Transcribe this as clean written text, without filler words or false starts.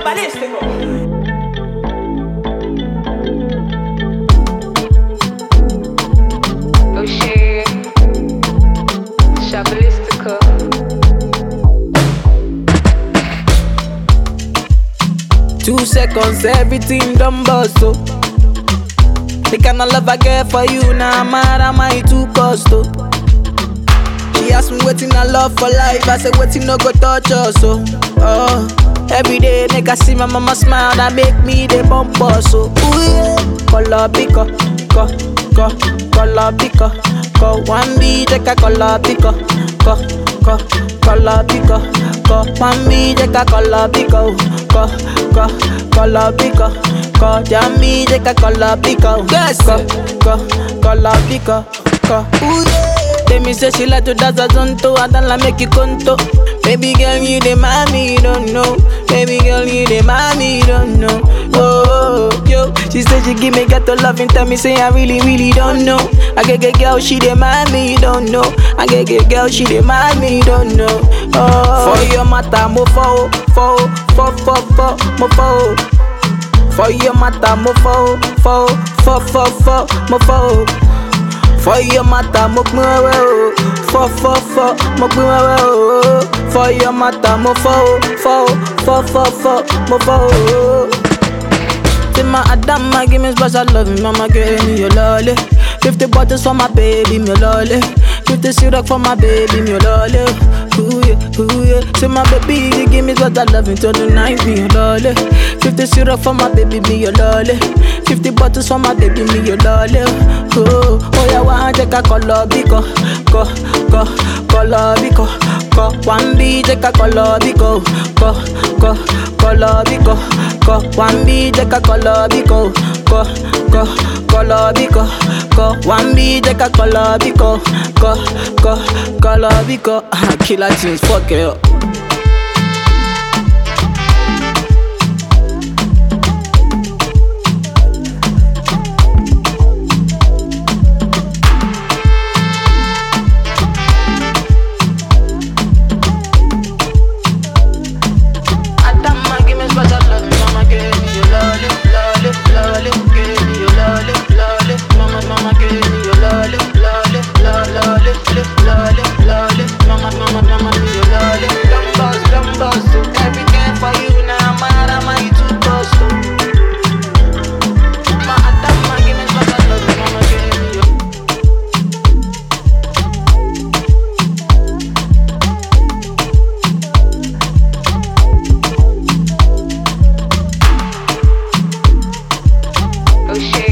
Balístico. Oh shit, Shabalístico. 2 seconds, everything done bust, oh. The kind of love I get for you, now mad am I too cost, oh. She asked me waiting I love for life, I said waiting no go touch us, oh. Every day make I see my mama smile, that make me the bump us, oh. Ooh yeah, color pico, color pico, one B take a color pico, color pico, one B take a color pico, color pico, Jamie take a color pico, yes, color pico, ooh yeah. Tell me say she like to dance a zonto, I don't like make you conto. Baby girl, you the mommy, you don't know. Baby girl, you the mommy, you don't know. Oh, yo, she said she give me ghetto love and tell me say I really, really don't know. I get girl, she the mommy, you don't know. I get girl, she the mommy, you don't know. Oh, for your matter, mo fo, mo fo. For your matter, mo fo, mo fo. For your matter, mo pin wewe o. Mo pin wewe o. For your matter, mo mo fo. Say my Adama, give me special love, mama give me your lolly. 50 bottles for my baby, me lolly. 50 syrup for my baby, me lolly. Ooh yeah. Say my baby, you give me special love until the night, me your lolly. 50 syrup for my baby, me your lolly. 50 bottles for my baby, me your lolly. Oh yeah, one take a color biko, color biko, one B take a color biko, color biko, one B take a color biko, color biko, one B take a color biko, color biko. Killer tunes, fuck it up. Oh shit.